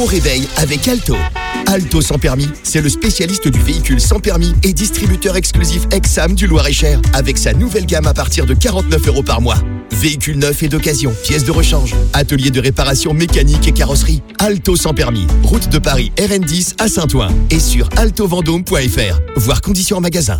réveil avec Alto. Alto sans permis, c'est le spécialiste du véhicule sans permis et distributeur exclusif Exam du Loir-et-Cher avec sa nouvelle gamme à partir de 49 € par mois. Véhicules neufs et d'occasion, pièces de rechange, atelier de réparation mécanique et carrosserie. Alto sans permis, route de Paris RN10 à Saint-Ouen et sur altovendôme.fr. Voir conditions en magasin.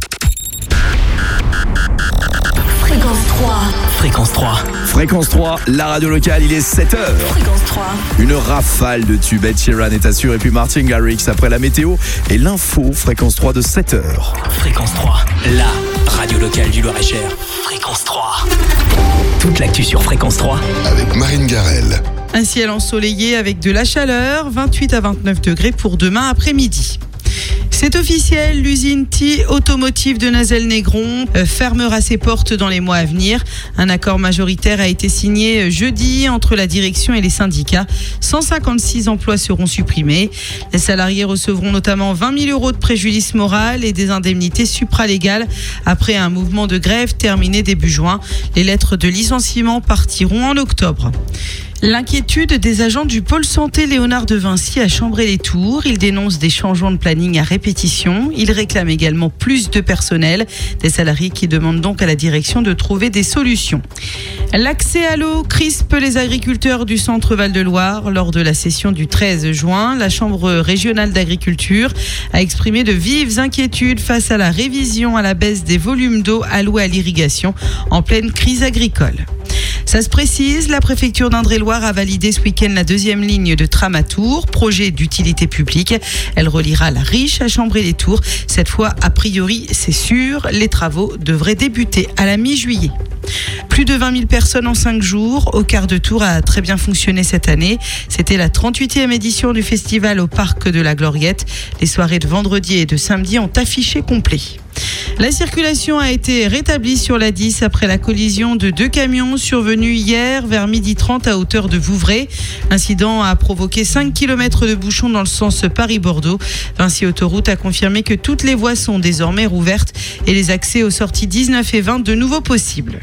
Fréquence 3. Fréquence 3. Fréquence 3, la radio locale, il est 7h. Fréquence 3. Une rafale de tubes, Ed Sheeran est assuré, et puis Martin Garrix après la météo et l'info, Fréquence 3 de 7h. Fréquence 3, la radio locale du Loir-et-Cher. Fréquence 3. Toute l'actu sur Fréquence 3. Avec Marine Garrel. Un ciel ensoleillé avec de la chaleur, 28 à 29 degrés pour demain après-midi. C'est officiel, l'usine T Automotive de Nazelles-Négron fermera ses portes dans les mois à venir. Un accord majoritaire a été signé jeudi entre la direction et les syndicats. 156 emplois seront supprimés. Les salariés recevront notamment 20 000 € de préjudice moral et des indemnités supralégales après un mouvement de grève terminé début juin. Les lettres de licenciement partiront en octobre. L'inquiétude des agents du pôle santé Léonard de Vinci à Chambray-les-Tours. Ils dénoncent des changements de planning à répétition. Ils réclament également plus de personnel. Des salariés qui demandent donc à la direction de trouver des solutions. L'accès à l'eau crispe les agriculteurs du centre Val-de-Loire. Lors de la session du 13 juin, la Chambre régionale d'agriculture a exprimé de vives inquiétudes face à la révision à la baisse des volumes d'eau alloués à l'irrigation en pleine crise agricole. Ça se précise, la préfecture d'Indre-et-Loire a validé ce week-end la 2e ligne de tram à Tours, projet d'utilité publique. Elle reliera la Riche à Chambray-les-Tours. Cette fois, a priori, c'est sûr, les travaux devraient débuter à la mi-juillet. Plus de 20 000 personnes en 5 jours. Au quart de tour a très bien fonctionné cette année. C'était la 38e édition du festival au Parc de la Gloriette. Les soirées de vendredi et de samedi ont affiché complet. La circulation a été rétablie sur la 10 après la collision de 2 camions survenus hier vers 12h30 à hauteur de Vouvray. L'incident a provoqué 5 km de bouchons dans le sens Paris-Bordeaux. Vinci Autoroute a confirmé que toutes les voies sont désormais rouvertes et les accès aux sorties 19 et 20 de nouveau possibles.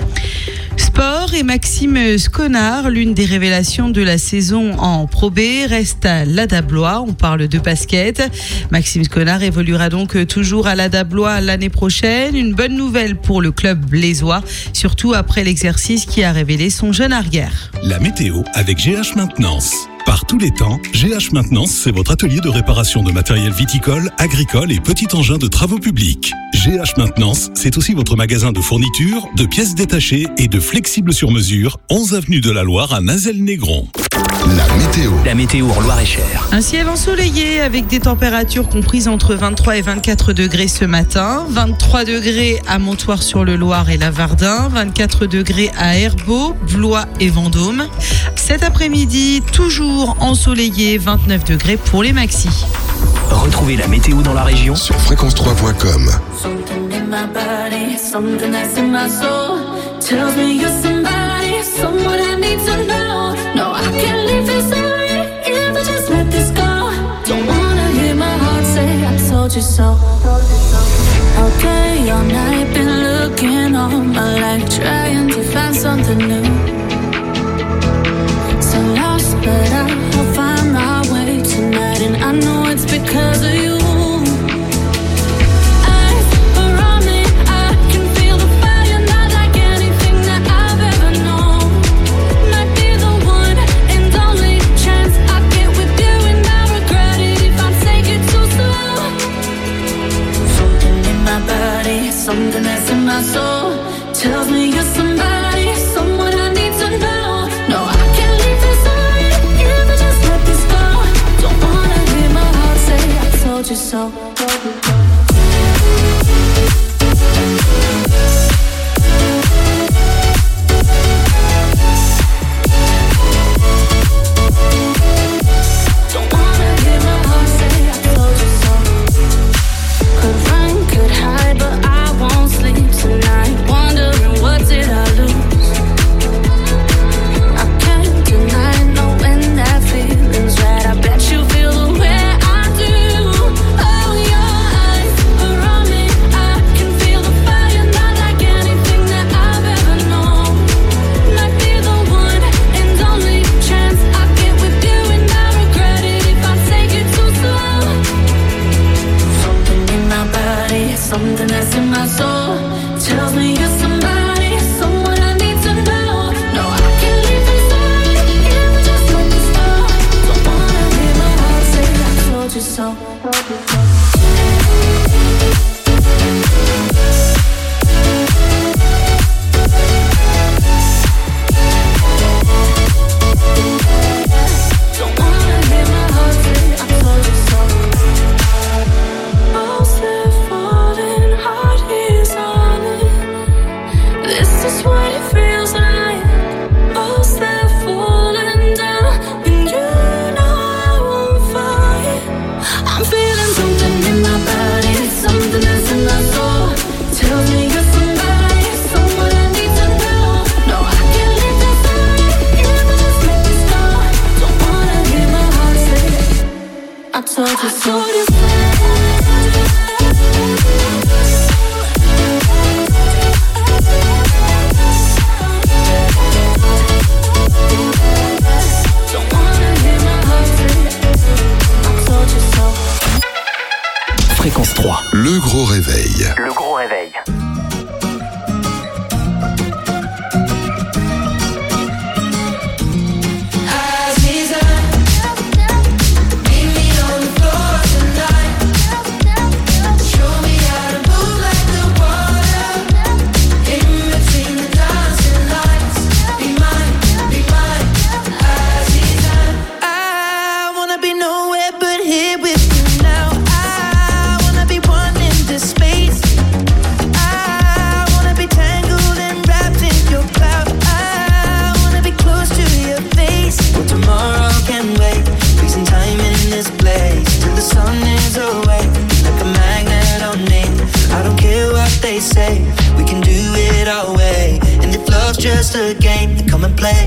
Sport et Maxime Sconard, l'une des révélations de la saison en Pro B, reste à l'Adablois. On parle de basket. Maxime Sconard évoluera donc toujours à l'Adablois l'année prochaine. Une bonne nouvelle pour le club blésois, surtout après l'exercice qui a révélé son jeune arrière. La météo avec GH Maintenance. Par tous les temps, GH Maintenance, c'est votre atelier de réparation de matériel viticole, agricole et petit engin de travaux publics. GH Maintenance, c'est aussi votre magasin de fournitures, de pièces détachées et de flexibles sur mesure, 11 avenue de la Loire à Nazelles-Négron. La météo. La météo en Loir-et-Cher. Un ciel ensoleillé avec des températures comprises entre 23 et 24 degrés ce matin. 23 degrés à Montoire-sur-le-Loir et Lavardin. 24 degrés à Herbeau, Blois et Vendôme. Cet après-midi, toujours ensoleillé, 29 degrés pour les maxis. Retrouvez la météo dans la région Sur fréquence3.com. Something in my body, something that's in my soul tells me you're somebody, someone I need to know. No, I can't leave this away if I just let this go. Don't wanna hear my heart say I told you so. All day, all night, been looking all my life, trying to find something new. So lost, but I'll find my way tonight, and I know it's because of you. Something that's in my soul tells me you're somebody, someone I need to know. No, I can't leave this away if I just let this go. Don't wanna hear my heart say I told you so. Don't wanna hear my heart say I told you so. Could run, could hide, but I won't sleep tonight, wondering what did I lose. I can't deny knowing that feeling's right. I bet you feel the way I do. Oh yeah. told you so. Don't wanna hear my heart say, I told you so. Fréquence 3. Le gros réveil. Le gros réveil. Just a game, then come and play.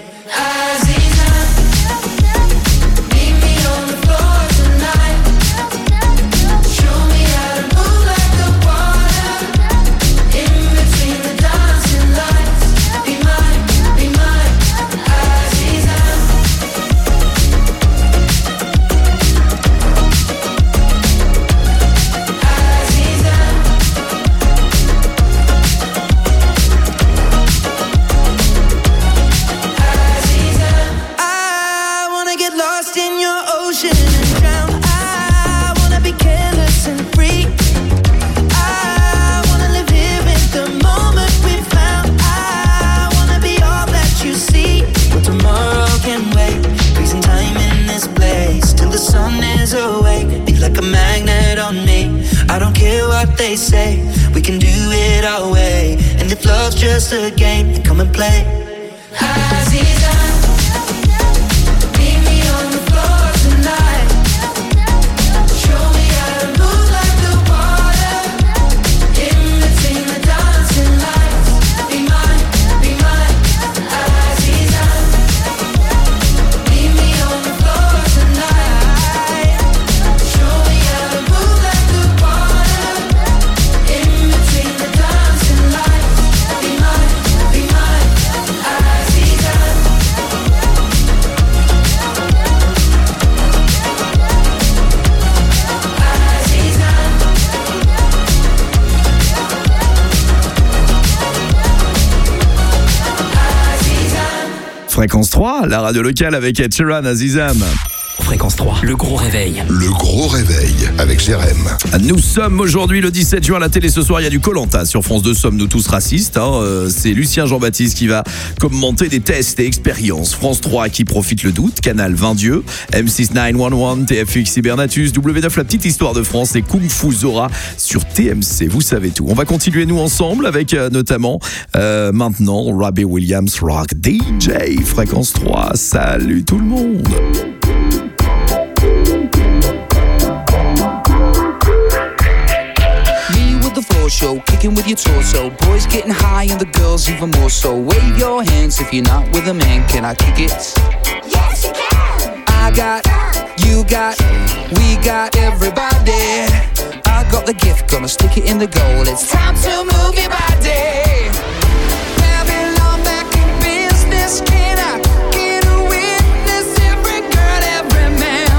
They say we can do it our way, and if love's just a game, then come and play. Fréquence 3, la radio locale avec Ed Sheeran, Azizam. Fréquence 3, le gros réveil. Le gros réveil avec Jérém. Nous sommes aujourd'hui le 17 juin à la télé. Ce soir, il y a du Koh-Lanta. Sur France 2, sommes-nous tous racistes. C'est Lucien Jean-Baptiste qui va commenter des tests et expériences. France 3 qui profite le doute. Canal 20 Dieu. M6 911, TFX Cybernatus. W9 La Petite Histoire de France et Kung Fu Zora sur TMC. Vous savez tout. On va continuer nous ensemble avec notamment maintenant Robbie Williams Rock DJ. Fréquence 3. Salut tout le monde. Show, kicking with your torso. Boys getting high and the girls even more so. Wave your hands if you're not with a man. Can I kick it? Yes, you can. I got, you got, we got everybody. I got the gift, gonna stick it in the goal. It's time to move your body. Babylon back in business. Can I get a witness? Every girl, every man.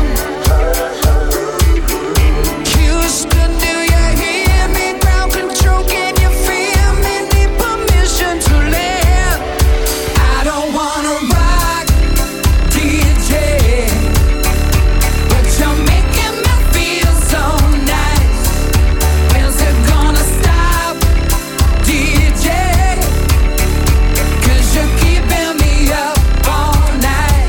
Houston, do you hear me? Ground control, can you feel me? Need permission to live. I don't wanna rock, DJ, but you're making me feel so nice. When's it gonna stop, DJ? 'Cause you're keeping me up all night.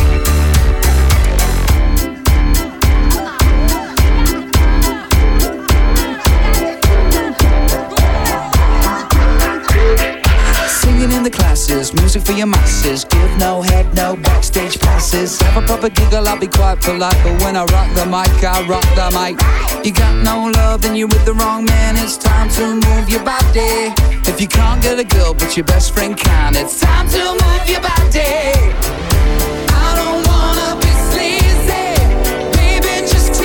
Singing in the classes, music for your masses. Give no head, no backstage passes. Have a proper giggle, I'll be quite polite, but when I rock the mic, I rock the mic. You got no love, then you're with the wrong man. It's time to move your body. If you can't get a girl, but your best friend can, it's time to move your body. I don't wanna be sleazy, baby, just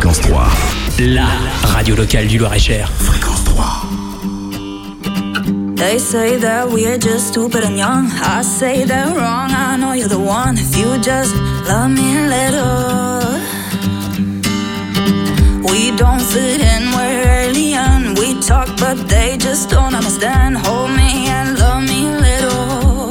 Fréquence 3. La radio locale du Loir-et-Cher. Fréquence 3. They say that we're just stupid and young. I say they're wrong. I know you're the one. If you just love me a little. We don't fit in, we're alien. We talk but they just don't understand. Hold me and love me a little.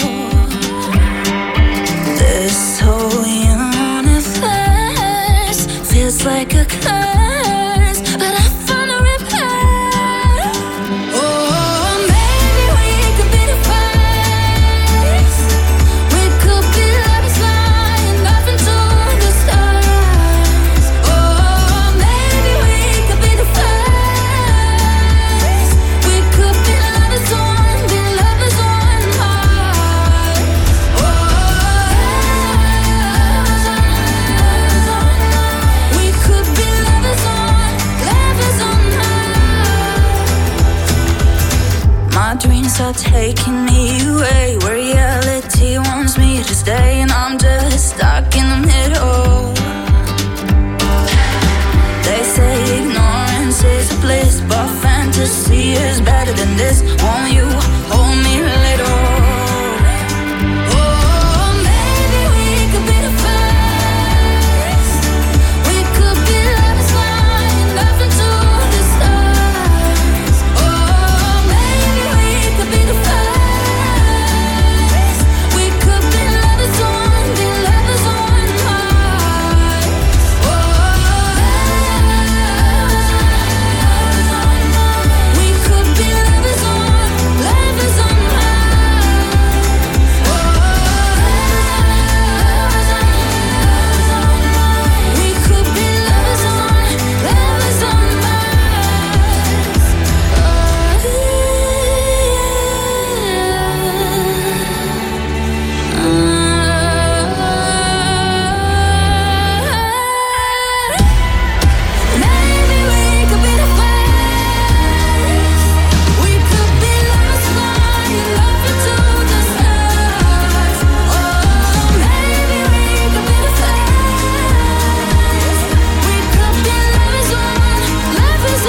This whole universe feels like a curse, but I found a repair. Oh, maybe we could be the first. We could be lovers flying up into the stars. Oh, maybe we could be the first. We could be lovers on Mars. Oh, we could be lovers on Mars. My dreams are taking me away where reality wants me to stay, and I'm just stuck in the middle. They say ignorance is bliss, but fantasy is better than this. Won't you hold me a little? Oh, maybe we could be the first. We could be lovers flying up into the stars. Oh, maybe we could be the first. We could be lovers on Mars. Oh, we could be lovers on Mars. Oh, we could be lovers on Maybe we could be the first. We could be lovers flying up into the stars. Oh, maybe we could be the first. We could be lovers on Mars.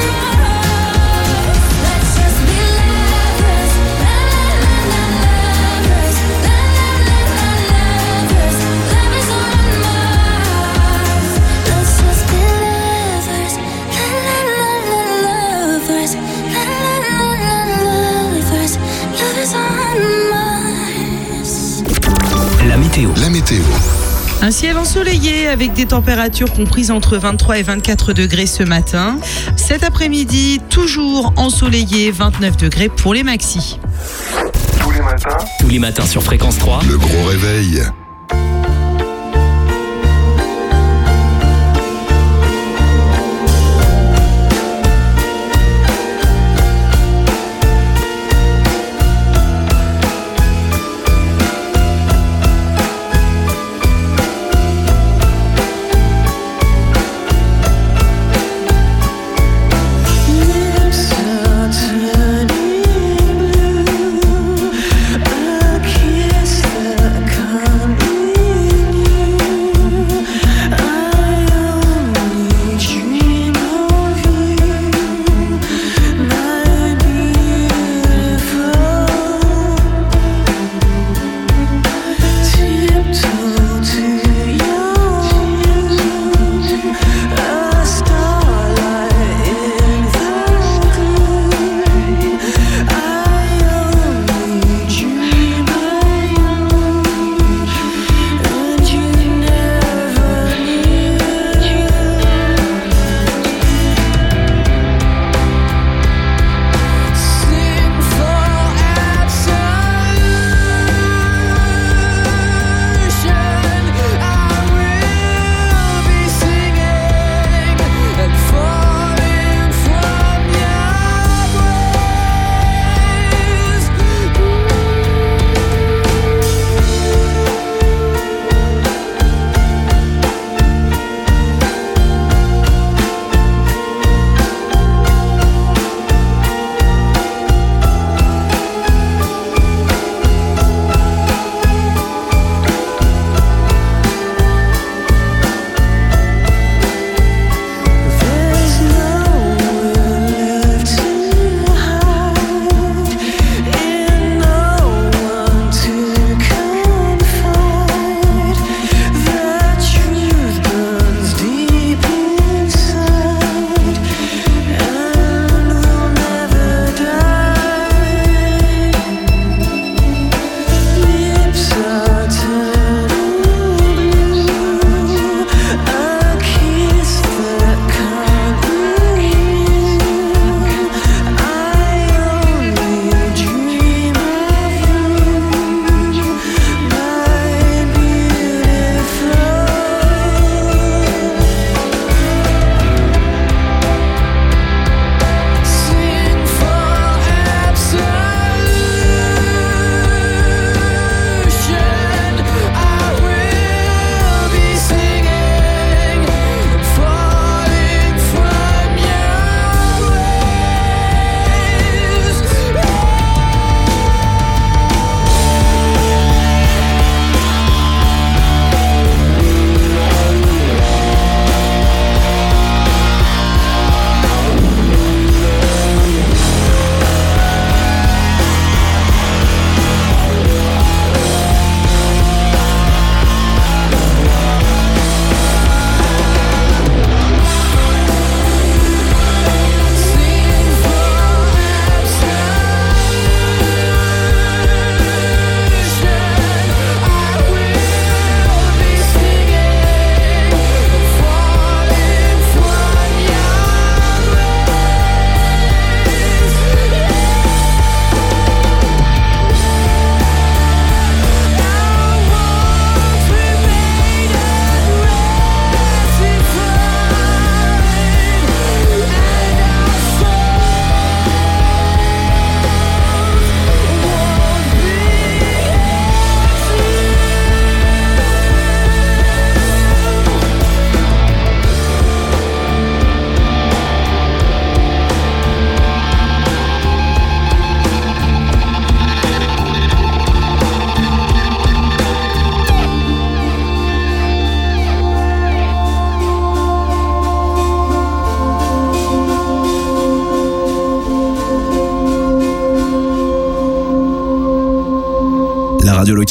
Let's just be lovers, la la la la lovers, la la la la lovers, lovers on Mars. Let's just be lovers, la la la la lovers, la la la la lovers, lovers on Mars. La météo. La météo. Un ciel ensoleillé avec des températures comprises entre 23 et 24 degrés ce matin. Cet après-midi, toujours ensoleillé, 29 degrés pour les maxis. Tous les matins sur Fréquence 3. Le gros réveil. A kiss that comes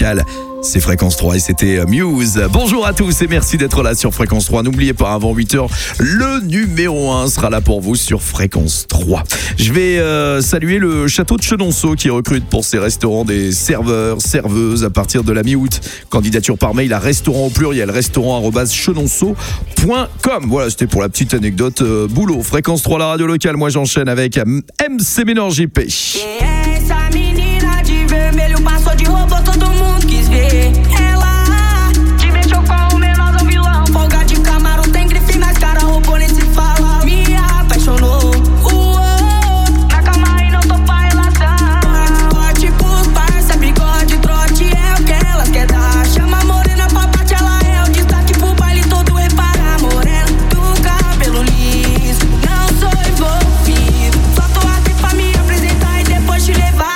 locale. C'est Fréquence 3 et c'était Muse. Bonjour à tous et merci d'être là sur Fréquence 3. N'oubliez pas, avant 8h, le numéro 1 sera là pour vous sur Fréquence 3. Je vais saluer le château de Chenonceau qui recrute pour ses restaurants des serveurs, serveuses à partir de la mi-août. Candidature par mail à restaurant au pluriel, restaurant@chenonceau.com. Voilà, c'était pour la petite anecdote boulot. Fréquence 3, la radio locale. Moi, j'enchaîne avec MC Menor JP. Essa menina de vermelho passou de robô, todo mundo quis ver. Ela te mexeu com o menor do vilão. Folga de Camaro, tem grife na cara, robô nem se fala. Me apaixonou. Na cama e não tô pra relação. Forte pros parça, bigode, trote é o que elas quer dar. Chama a morena pra parte, ela é o destaque pro baile todo. Repara a morena do cabelo liso. Não sou envolvido, só tô aqui pra me apresentar e depois te levar.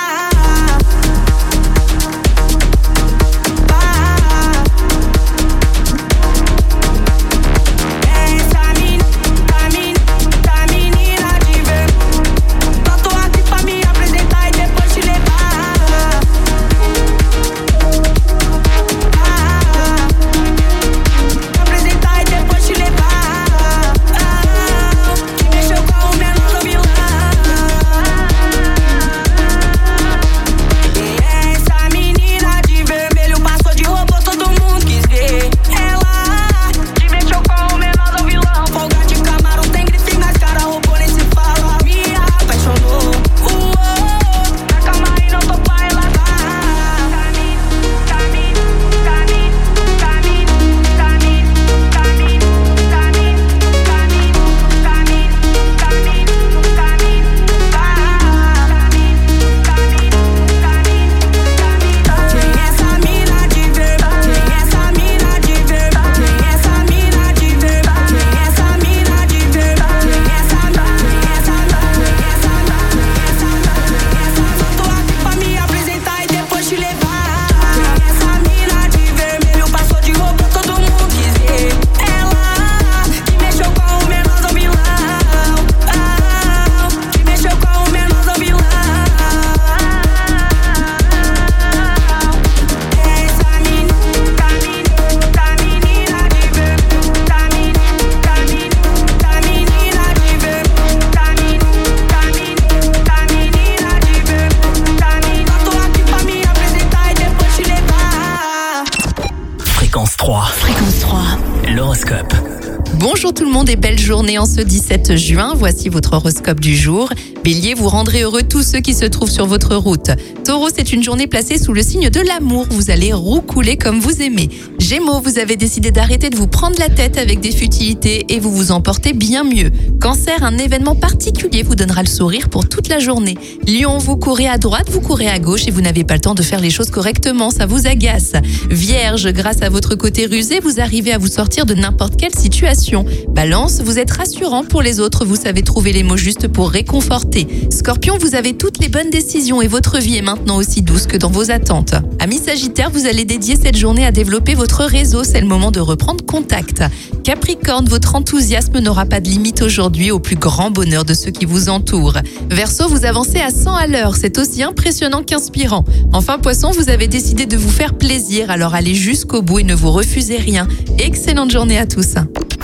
Bonjour tout le monde et belle journée en ce 17 juin. Voici votre horoscope du jour. Bélier, vous rendrez heureux tous ceux qui se trouvent sur votre route. Taureau, c'est une journée placée sous le signe de l'amour. Vous allez roucouler comme vous aimez. Gémeaux, vous avez décidé d'arrêter de vous prendre la tête avec des futilités et vous vous en portez bien mieux. Cancer, un événement particulier vous donnera le sourire pour toute la journée. Lion, vous courez à droite, vous courez à gauche et vous n'avez pas le temps de faire les choses correctement, ça vous agace. Vierge, grâce à votre côté rusé, vous arrivez à vous sortir de n'importe quelle situation. Balance, vous êtes rassurant pour les autres, vous savez trouver les mots justes pour réconforter. Scorpion, vous avez toutes les bonnes décisions et votre vie est maintenant aussi douce que dans vos attentes. Amis Sagittaire, vous allez dédier cette journée à développer votre réseau, c'est le moment de reprendre contact. Capricorne, votre enthousiasme n'aura pas de limite aujourd'hui au plus grand bonheur de ceux qui vous entourent. Verseau, vous avancez à 100 à l'heure, c'est aussi impressionnant qu'inspirant. Enfin Poisson, vous avez décidé de vous faire plaisir, alors allez jusqu'au bout et ne vous refusez rien. Excellente journée à tous.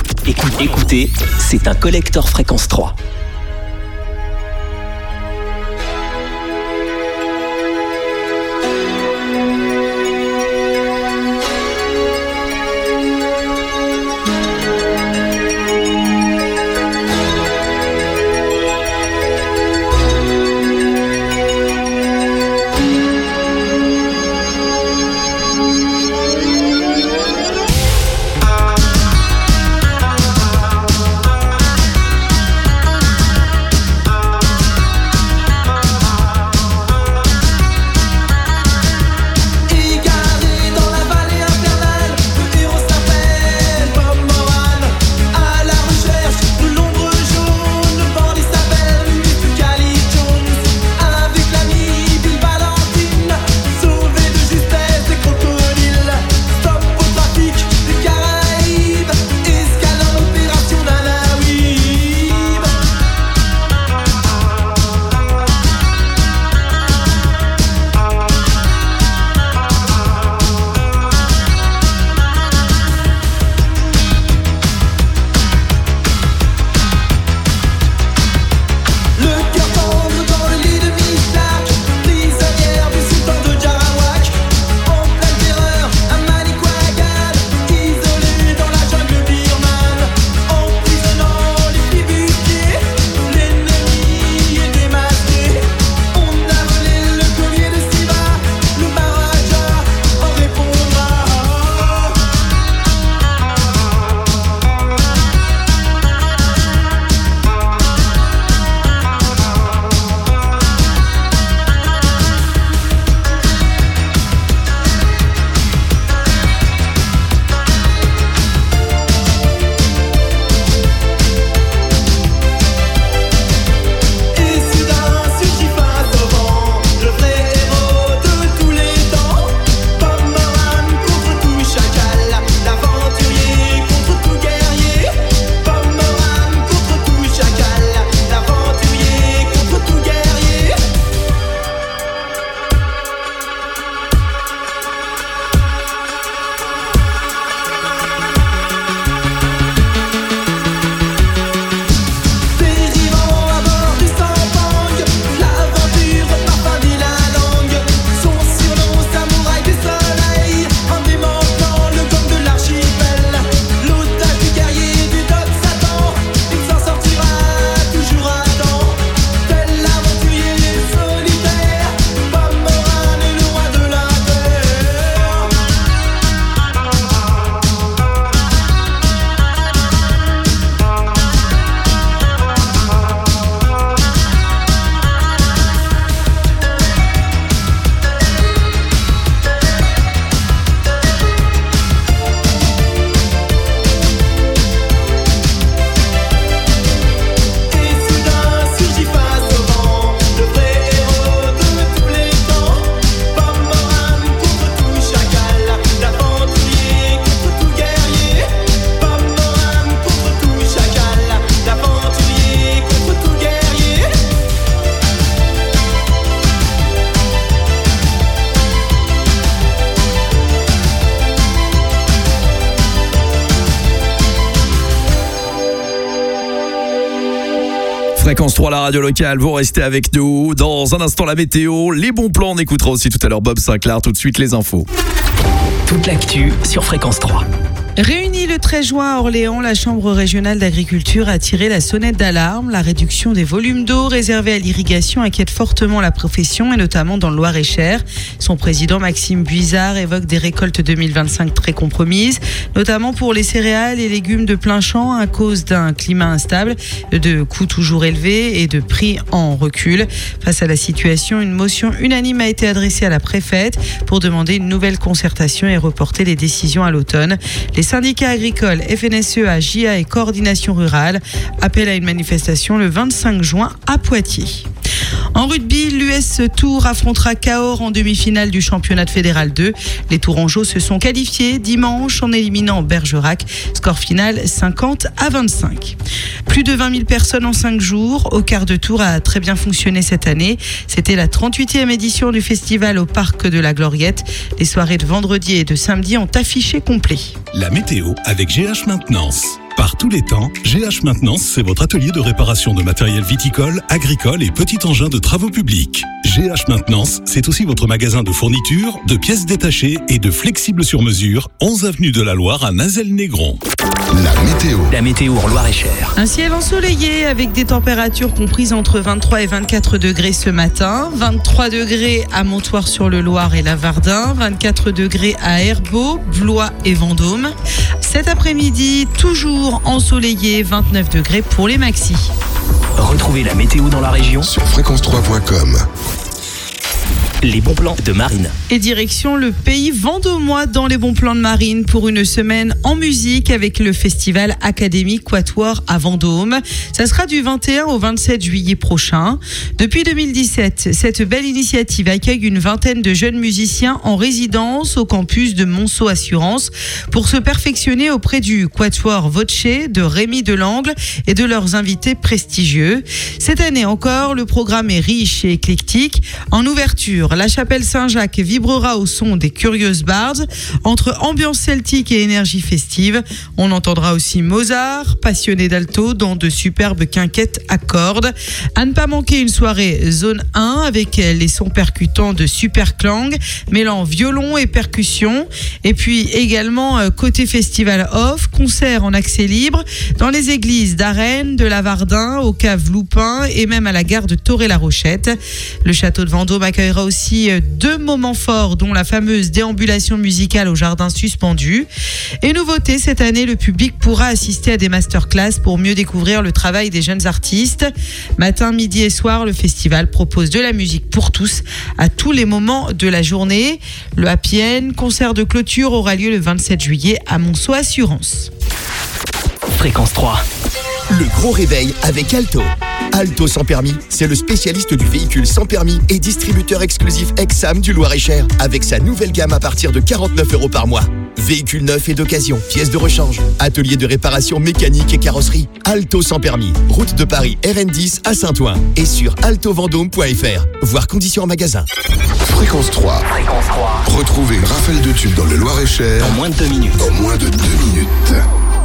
Écoutez, c'est un collector Fréquence 3. Fréquence 3, la radio locale, vous restez avec nous. Dans un instant, la météo, les bons plans. On écoutera aussi tout à l'heure Bob Sinclair. Tout de suite, les infos. Toute l'actu sur Fréquence 3. Réunie le 13 juin à Orléans, la Chambre régionale d'agriculture a tiré la sonnette d'alarme. La réduction des volumes d'eau réservés à l'irrigation inquiète fortement la profession et notamment dans le Loir-et-Cher. Son président Maxime Buizard évoque des récoltes 2025 très compromises, notamment pour les céréales et légumes de plein champ à cause d'un climat instable, de coûts toujours élevés et de prix en recul. Face à la situation, une motion unanime a été adressée à la préfète pour demander une nouvelle concertation et reporter les décisions à l'automne. Les syndicats agricoles, FNSEA, JA et Coordination Rurale appellent à une manifestation le 25 juin à Poitiers. En rugby, l'US Tours affrontera Cahors en demi-finale du championnat de fédéral 2. Les Tourangeaux se sont qualifiés dimanche en éliminant Bergerac. Score final 50-25. Plus de 20 000 personnes en 5 jours. Au quart de tour a très bien fonctionné cette année. C'était la 38e édition du festival au Parc de la Gloriette. Les soirées de vendredi et de samedi ont affiché complet. La météo avec GH Maintenance. Par tous les temps, GH Maintenance, c'est votre atelier de réparation de matériel viticole, agricole et petit engin de travaux publics. GH Maintenance, c'est aussi votre magasin de fournitures, de pièces détachées et de flexibles sur mesure, 11 avenue de la Loire à Nazelles-Négron. La météo. La météo en Loir-et-Cher. Un ciel ensoleillé avec des températures comprises entre 23 et 24 degrés ce matin. 23 degrés à Montoire-sur-le-Loir et Lavardin. 24 degrés à Herbeau, Blois et Vendôme. Cet après-midi, toujours ensoleillé, 29 degrés pour les maxis. Retrouvez la météo dans la région Sur fréquence3.com. Les bons plans de Marine. Et direction le pays vendômois dans les bons plans de Marine pour une semaine en musique avec le festival Académie Quatuor à Vendôme. Ça sera du 21 au 27 juillet prochain. Depuis 2017, cette belle initiative accueille une vingtaine de jeunes musiciens en résidence au campus de Monceau Assurance pour se perfectionner auprès du Quatuor Voce de Rémi Delangle et de leurs invités prestigieux. Cette année encore, le programme est riche et éclectique. En ouverture, la chapelle Saint-Jacques vibrera au son des Curious Bards. Entre ambiance celtique et énergie festive, on entendra aussi Mozart, passionné d'alto dans de superbes quinquettes à cordes. À ne pas manquer une soirée zone 1 avec les sons percutants de Superclang, mêlant violon et percussion. Et puis également côté festival off, concert en accès libre dans les églises d'Arennes, de Lavardin, au cave Loupin et même à la gare de Toré-la-Rochette. Le château de Vendôme accueillera aussi 2 moments forts, dont la fameuse déambulation musicale au jardin suspendu. Et nouveauté, cette année, le public pourra assister à des masterclass pour mieux découvrir le travail des jeunes artistes. Matin, midi et soir, le festival propose de la musique pour tous à tous les moments de la journée. Le Happy End, concert de clôture, aura lieu le 27 juillet à Monceau Assurance. Fréquence 3. Le gros réveil avec Alto. Alto sans permis, c'est le spécialiste du véhicule sans permis et distributeur exclusif Exam du Loir-et-Cher avec sa nouvelle gamme à partir de 49 € par mois. Véhicules neufs et d'occasion, pièces de rechange, atelier de réparation mécanique et carrosserie. Alto sans permis, route de Paris RN10 à Saint-Ouen et sur altovendôme.fr. Voir conditions en magasin. Fréquence 3. Fréquence 3. Retrouvez une rafale de tubes dans le Loir-et-Cher En moins de 2 minutes. en moins de 2 minutes.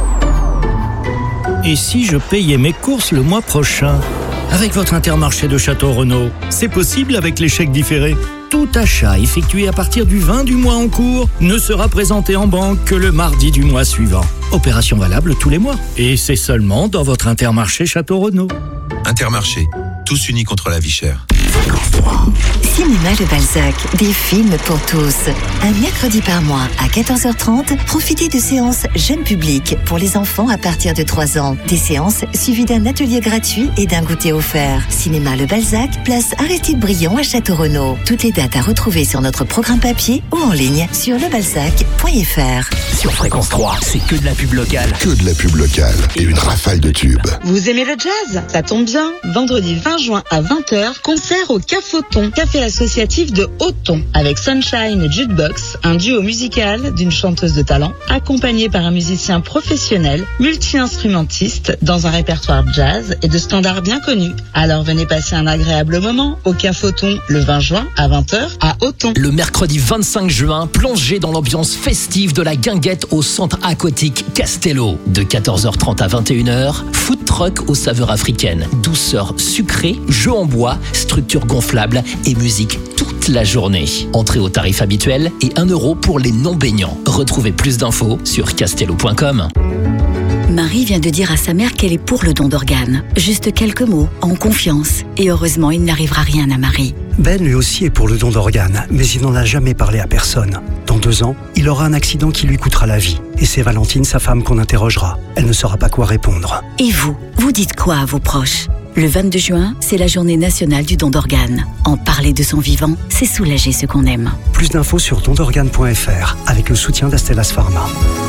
Et si je payais mes courses le mois prochain avec votre Intermarché de Château-Renaud? C'est possible avec les chèques différés. Tout achat effectué à partir du 20 du mois en cours ne sera présenté en banque que le mardi du mois suivant. Opération valable tous les mois. Et c'est seulement dans votre Intermarché Château-Renaud. Intermarché, tous unis contre la vie chère. Cinéma Le Balzac, des films pour tous. Un mercredi par mois à 14h30, profitez de séances jeunes publics pour les enfants à partir de 3 ans. Des séances suivies d'un atelier gratuit et d'un goûter offert. Cinéma Le Balzac, place Aristide Briand à Château-Renaud. Toutes les dates à retrouver sur notre programme papier ou en ligne sur lebalzac.fr. Sur Fréquence 3, c'est que de la pub locale. Que de la pub locale et une rafale de tubes. Vous aimez le jazz? Ça tombe bien. Vendredi 20 juin à 20h, concert au Cafoton, Café associatif de Haut-Ton avec Sunshine Jukebox, un duo musical d'une chanteuse de talent accompagnée par un musicien professionnel, multi-instrumentiste dans un répertoire jazz et de standards bien connus. Alors venez passer un agréable moment au Café Haut-Ton le 20 juin à 20h à Haut-Ton. Le mercredi 25 juin, plongez dans l'ambiance festive de la guinguette au centre aquatique Castello. De 14h30 à 21h, food truck aux saveurs africaines, douceur sucrée, jeux en bois, structure gonflable et musique toute la journée. Entrée au tarif habituel et 1 € pour les non-baignants. Retrouvez plus d'infos sur castello.com. Marie vient de dire à sa mère qu'elle est pour le don d'organes. Juste quelques mots, en confiance. Et heureusement, il n'arrivera rien à Marie. Ben lui aussi est pour le don d'organes, mais il n'en a jamais parlé à personne. Dans 2 ans, il aura un accident qui lui coûtera la vie. Et c'est Valentine, sa femme, qu'on interrogera. Elle ne saura pas quoi répondre. Et vous dites quoi à vos proches ? Le 22 juin, c'est la journée nationale du don d'organes. En parler de son vivant, c'est soulager ceux qu'on aime. Plus d'infos sur dondorganes.fr avec le soutien d'Astellas Pharma.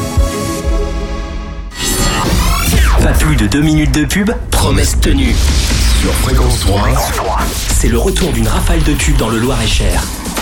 Pas plus de 2 minutes de pub, promesse tenue. Sur Fréquence 3, c'est le retour d'une rafale de tubes dans le Loir-et-Cher.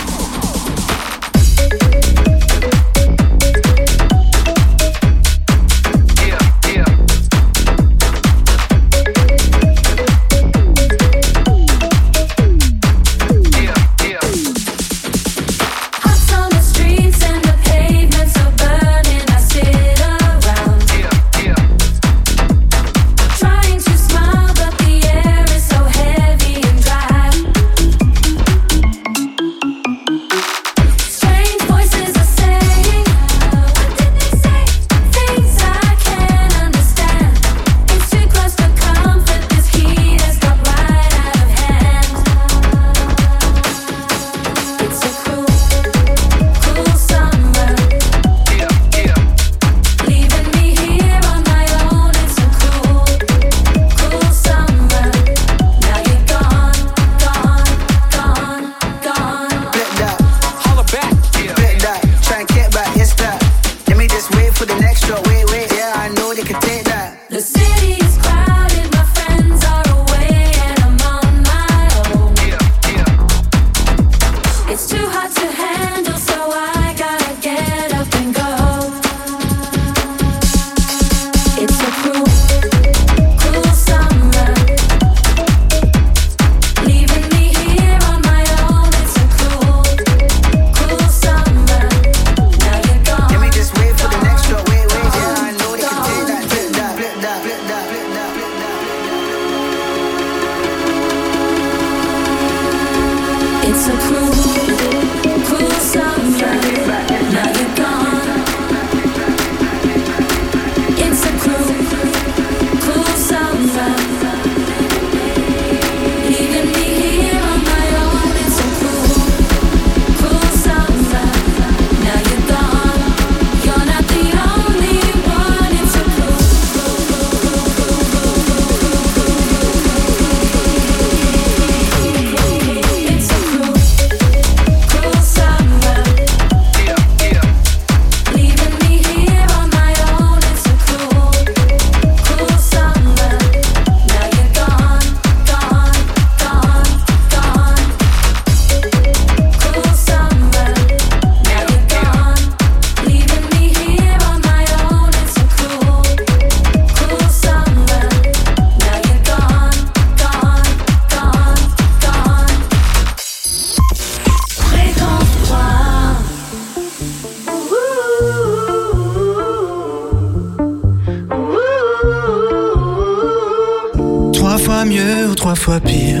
Mieux ou 3 fois pire.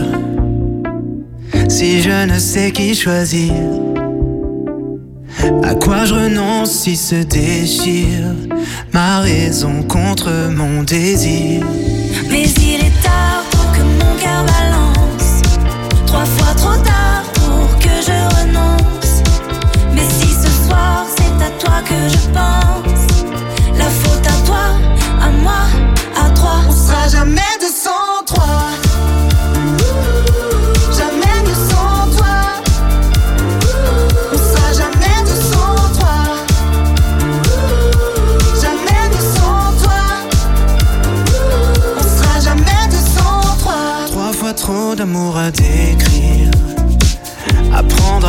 Si je ne sais qui choisir, à quoi je renonce si se déchire ma raison contre mon désir. Mais il est tard pour que mon cœur balance, 3 fois trop tard pour que je renonce. Mais si ce soir c'est à toi que je pense, la faute à toi, à moi, à 3. On sera jamais 203. Jamais 203. On sera jamais 203. Jamais 203. On sera jamais 203. 3 fois trop d'amour à décrire,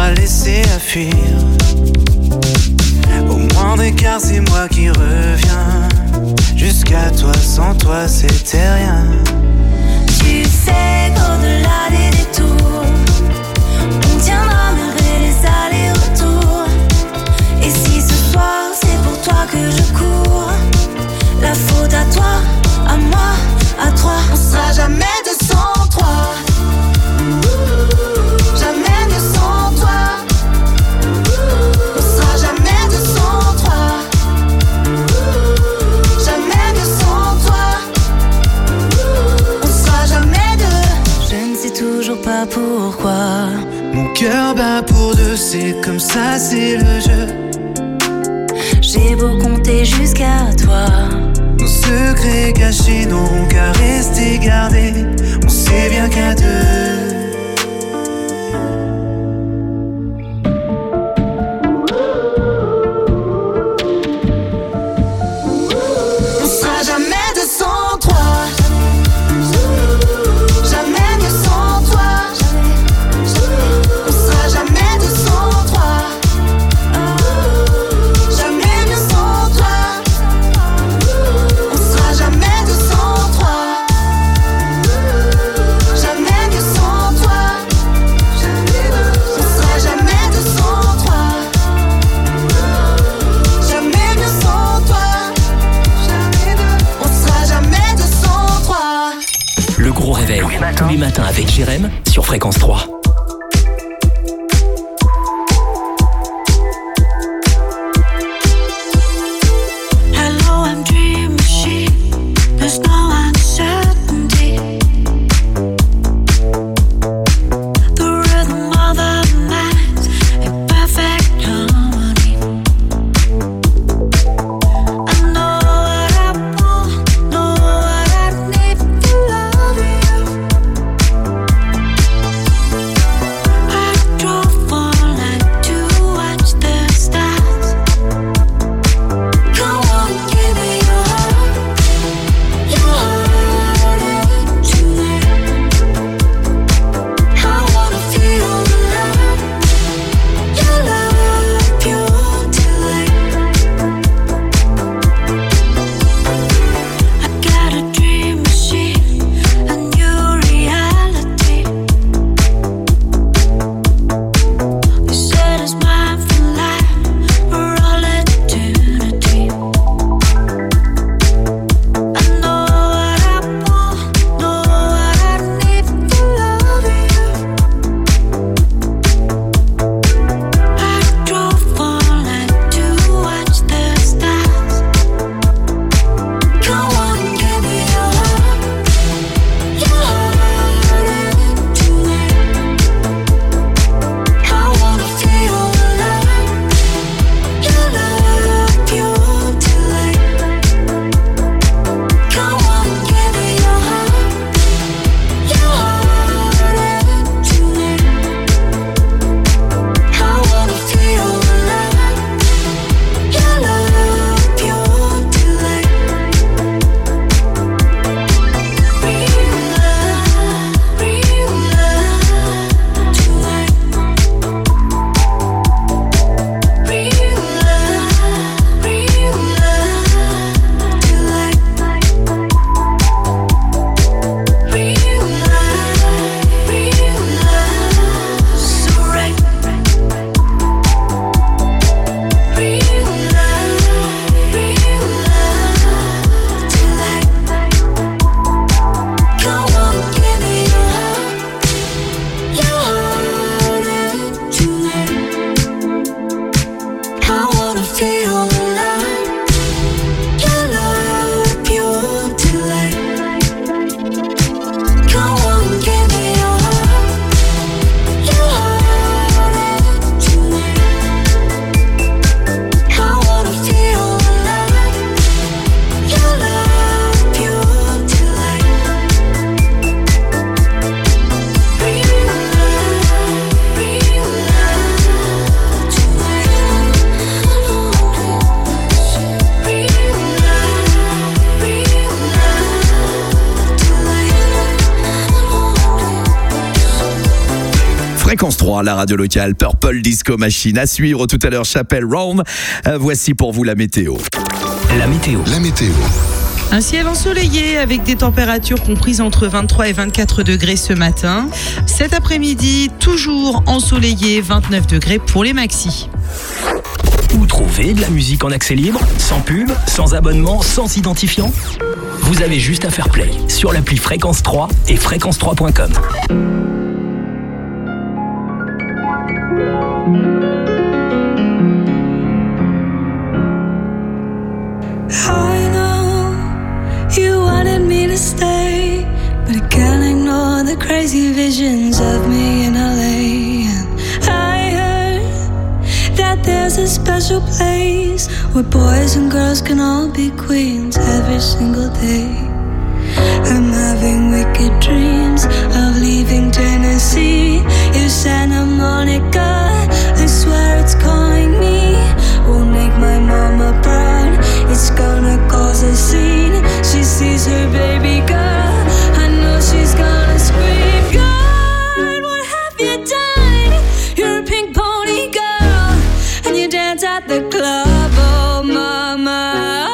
sera laissé à fuir. Au moindre écart, c'est moi qui reviens. Jusqu'à toi, sans toi, c'était rien. Tu sais qu'au-delà des détours, on tiendra malgré les allers-retours. Et si ce soir c'est pour toi que je cours, la faute à toi, à moi, à trois. On sera jamais deux sans toi. Jamais mieux sans toi. On sera jamais deux sans toi. Jamais mieux sans toi. On sera jamais deux. Je ne sais toujours pas pourquoi. Mon cœur bat pour deux, c'est comme ça, c'est le jeu. J'ai beau compter jusqu'à toi. Nos secrets cachés n'auront qu'à rester gardés. On sait bien qu'à deux. On sera jamais deux sans toi. Jamais mieux sans toi. On sera jamais deux sans toi. Jamais mieux sans toi. On sera jamais deux sans toi. Jamais mieux sans toi. On sera jamais deux sans toi. Jamais mieux sans toi. On sera jamais deux sans toi. Le gros réveil, tous les matins avec Jérém sur Fréquence 3. Hello, I'm Dream Machine. There's no uncertainty. The rhythm of the night in perfect harmony. I know what I want, know what I need to love you. Fréquence 3, la radio locale, Purple Disco Machine. À suivre tout à l'heure, Chapel Roan. Voici pour vous la météo. La météo. Un ciel ensoleillé avec des températures comprises entre 23 et 24 degrés ce matin. Cet après-midi, toujours ensoleillé, 29 degrés pour les maxis. Où trouver de la musique en accès libre, sans pub, sans abonnement, sans identifiant? Vous avez juste à faire play sur l'appli Fréquence 3 et fréquence3.com. I know you wanted me to stay, but I can't ignore the crazy visions of me in LA. And I heard that there's a special place where boys and girls can all be queens every single day. I'm having wicked dreams of leaving Tennessee. If Santa Monica, I swear it's calling me. Won't make my mama proud. It's gonna cause a scene. She sees her baby girl. I know she's gonna scream. God, what have you done? You're a pink pony girl, and you dance at the club. Oh, mama,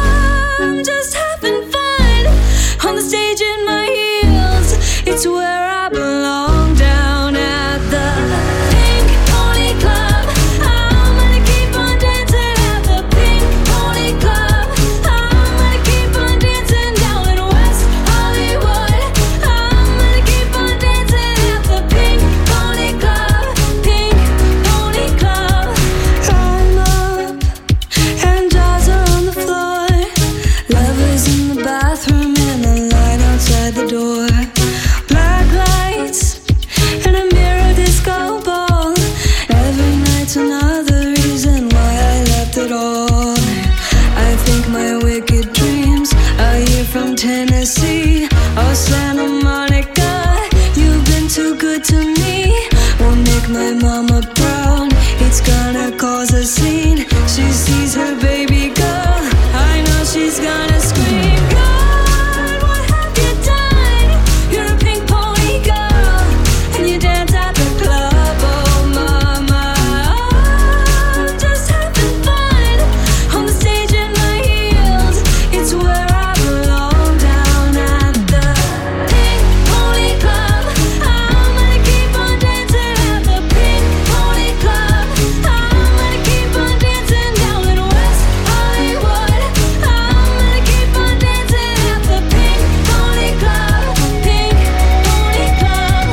I'm just having fun on the stage in my heels. It's where I belong, down at the Pink Pony Club. I'm gonna keep on dancing at the Pink Pony Club. I'm gonna keep on dancing down in West Hollywood. I'm gonna keep on dancing at the Pink Pony Club. Pink Pony Club. I'm up and jaws are on the floor. Lovers in the bathroom and the light outside the door. Black lights and a mirror disco ball. Every night's another reason why I left it all. I think my wicked dreams are here from Tennessee. Oh, Santa Monica, you've been too good to me. Won't make my mama proud. It's gonna cause a scene. She sees her baby girl. I know she's gonna scream. God, what have you done? You're a pink pony girl, and you dance at the club. Oh, mama, I'm just having fun on the stage in my heels. It's where I belong, down at the Pink Pony Club. I'm gonna keep on dancing at the Pink Pony Club. I'm gonna keep on dancing down in West Hollywood. I'm gonna keep on dancing at the Pink Pony Club. Pink Pony Club.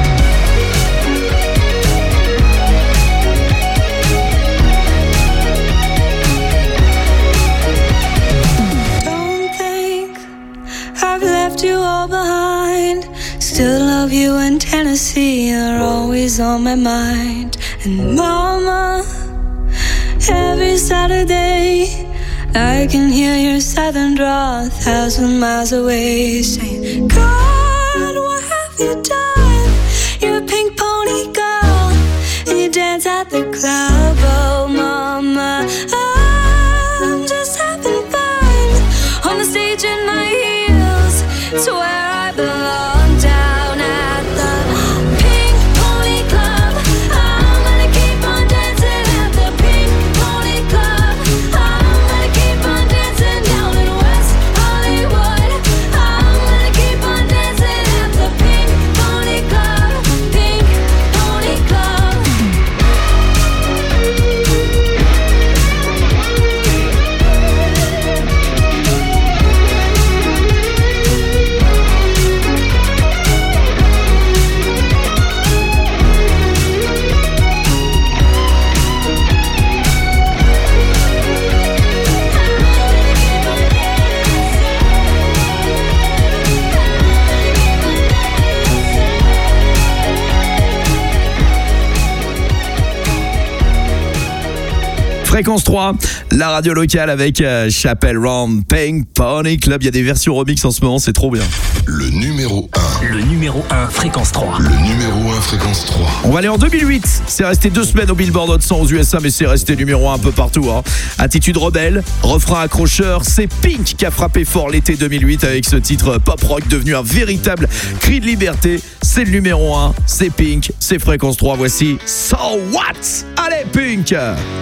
Don't think I've left you all behind. Still love you in Tennessee. You're always on my mind. And mama, every Saturday I can hear your southern drawl 1,000 miles away, saying, God, what have you done? You're a pink pony girl, and you dance at the club. Oh, mama, I'm just having fun on the stage in my heels. It's where I belong, down at the Pink Pony Club. I'm gonna keep on dancing at the Pink Pony Club. I'm gonna keep on dancing down in West Hollywood. I'm gonna keep on dancing at the Pink Pony Club. Pink Pony Club. Fréquence 3, la radio locale avec Chapel Round, Pink Pony Club. Il y a des versions remix en ce moment, c'est trop bien. Le numéro 1. Le numéro 1, Fréquence 3. Le numéro 1, Fréquence 3. On va aller en 2008. C'est resté 2 semaines au Billboard Hot 100 aux USA, mais c'est resté numéro 1 un peu partout. Attitude rebelle, refrain accrocheur. C'est Pink qui a frappé fort l'été 2008 avec ce titre pop rock devenu un véritable cri de liberté. C'est le numéro 1, c'est Pink, c'est Fréquence 3. Voici So What? Allez, Pink!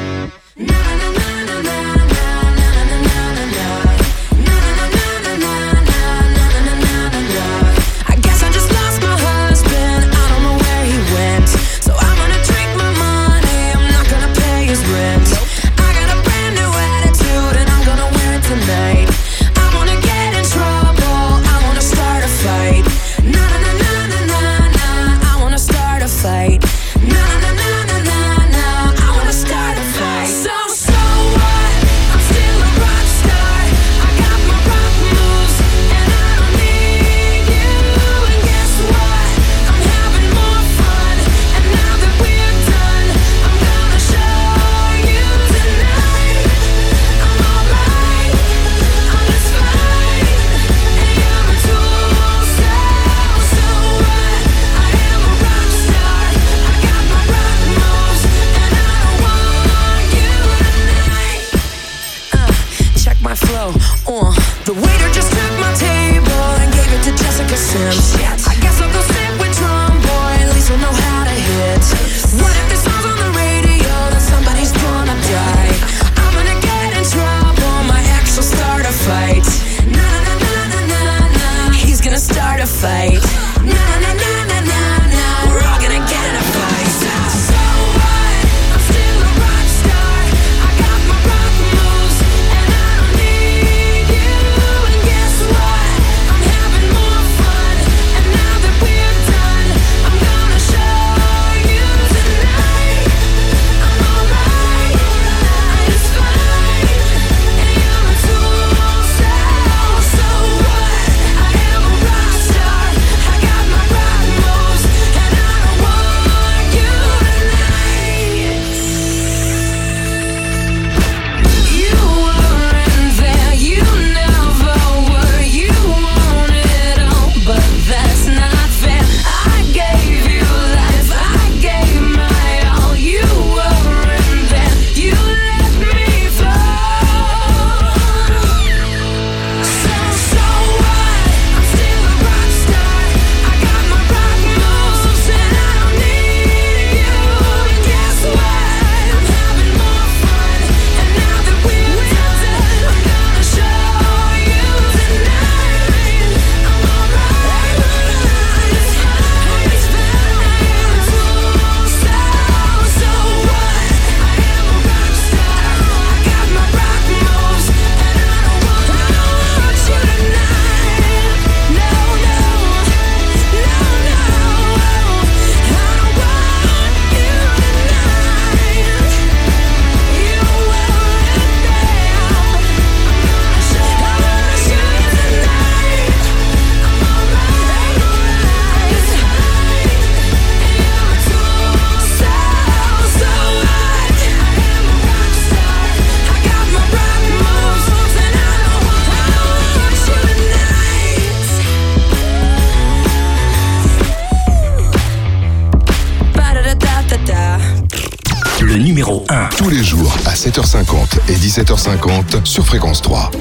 numéro 1. Tous les jours à 7h50 et 17h50 sur Fréquence 3.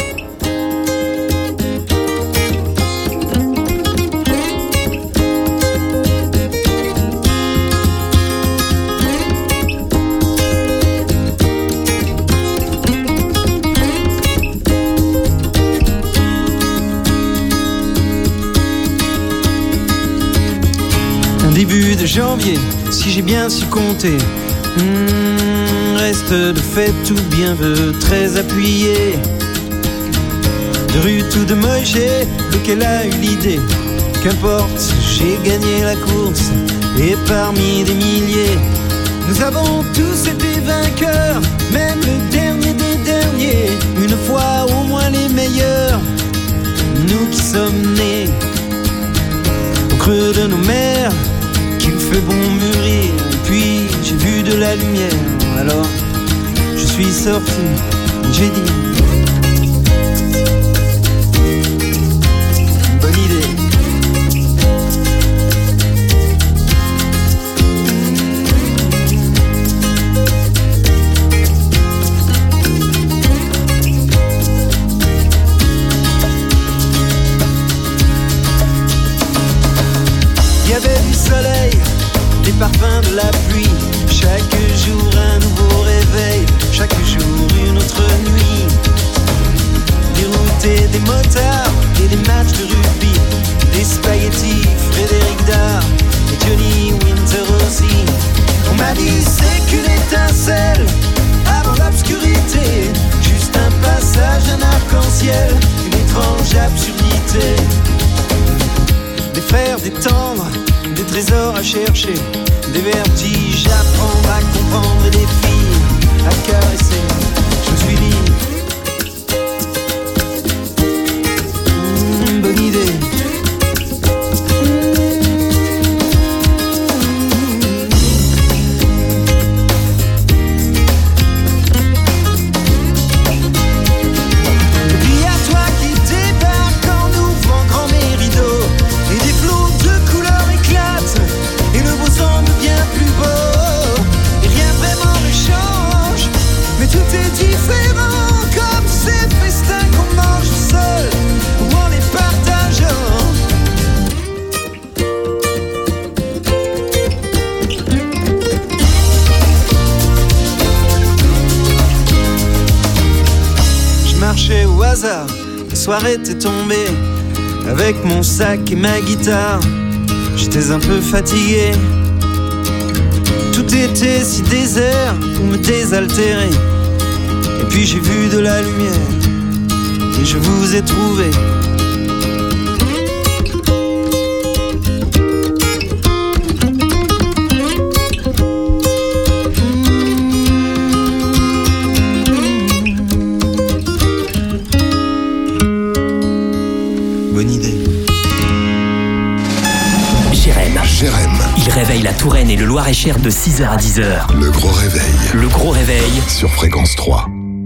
Début de janvier, si j'ai bien su compter, reste de fait tout bien veut très appuyé. De rue tout de Moïse, lequel a eu l'idée. Qu'importe, j'ai gagné la course et parmi des milliers, nous avons tous été vainqueurs, même le dernier des derniers. Une fois au moins les meilleurs, nous qui sommes nés au creux de nos mers. Qu'il fait bon mûrir, puis j'ai vu de la lumière. Alors, je suis suis sorti, j'ai dit bonne idée. Il y avait du soleil, des parfums de la pluie. Chaque jour un nouveau réveil, chaque jour une autre nuit. Des routes et des motards et des matchs de rugby, des spaghettis, Frédéric Dard et Johnny Winter aussi. On m'a dit c'est qu'une étincelle avant l'obscurité, juste un passage, un arc-en-ciel, une étrange absurdité. Des frères, des tendres, des trésors à chercher, des vertiges à prendre, à comprendre et des filles à caresser. Je me suis dit bonne idée. Et puis à toi qui débarque en ouvrant grand mes rideaux, et des flots de couleurs éclatent, et le beau semble bien plus beau. Et rien vraiment ne change, mais tout est différent, comme ces festins qu'on mange seul ou en les partageant. Je marchais au hasard, la soirée était tombée, avec mon sac et ma guitare. J'étais un peu fatigué, tout était si désert pour me désaltérer. Et puis j'ai vu de la lumière et je vous ai trouvé. Bonne idée. Jérém. Il réveille la Touraine et le Loir-et-Cher de 6h à 10h. Le gros réveil. Le gros réveil. Sur Fréquence 3.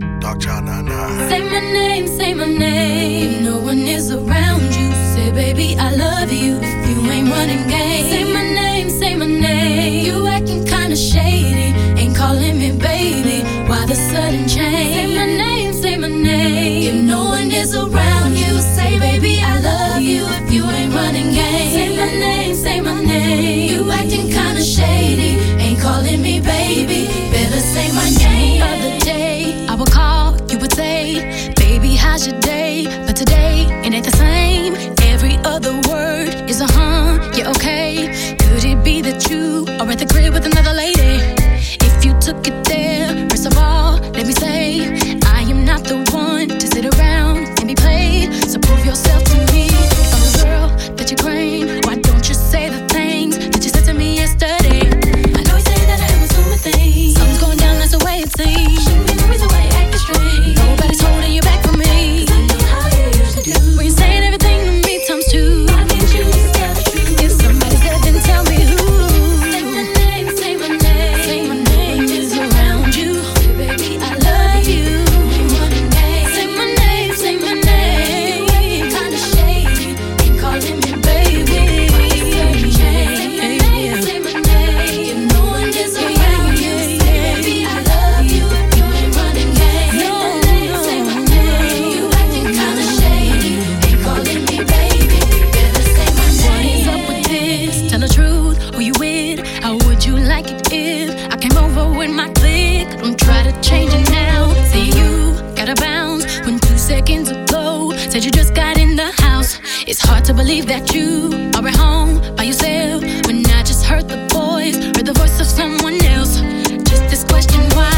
Say my name. No one is around you. Say, baby, I love you. If you ain't running game. Say my name. You acting kinda shady. Ain't calling me baby. Why the sudden change? Say my name. If no one is around you, say, baby, I love you. If you ain't running game. Say my name. You acting kinda shady. Ain't calling me baby. Better say my name. Other day, I would call, you would say, baby, how's your day? But today, it ain't the same. Every other word is a yeah, okay. Could it be that you are at the crib with another lady? If you took it there, first of all, let me say, I am not the one to sit around and be played. So prove yourself to me. If I'm the girl that you claim, why don't you say the things that you said to me yesterday? I know you say that I am assuming things. Something's going down, that's the way it seems. Shouldn't be no reason why you're acting strange. Nobody's holding you back from me. 'Cause I know how you usually do. When you're saying everything to me times two. Why can't you just tell the truth? If somebody's dead, then tell me who. Say my name, say my name. Say my name is around you. Say, baby, I love you. Ain't running game. Say my name, say my name. You acting kinda shady. Ain't calling me baby. Why you sudden change? Say my name. If no one is around you, say, baby, I love you. If you ain't running game. Say my name. You acting kinda shady. Ain't calling me baby. Better say my name. What's up with this? Tell the truth, who you with? How would you like it if I came over with my clique? Don't try to change it now. Say you gotta bounce when 2 seconds ago said you just got in the house. It's hard to believe that you are at home by yourself when I just heard the voice of someone else. Just this question, why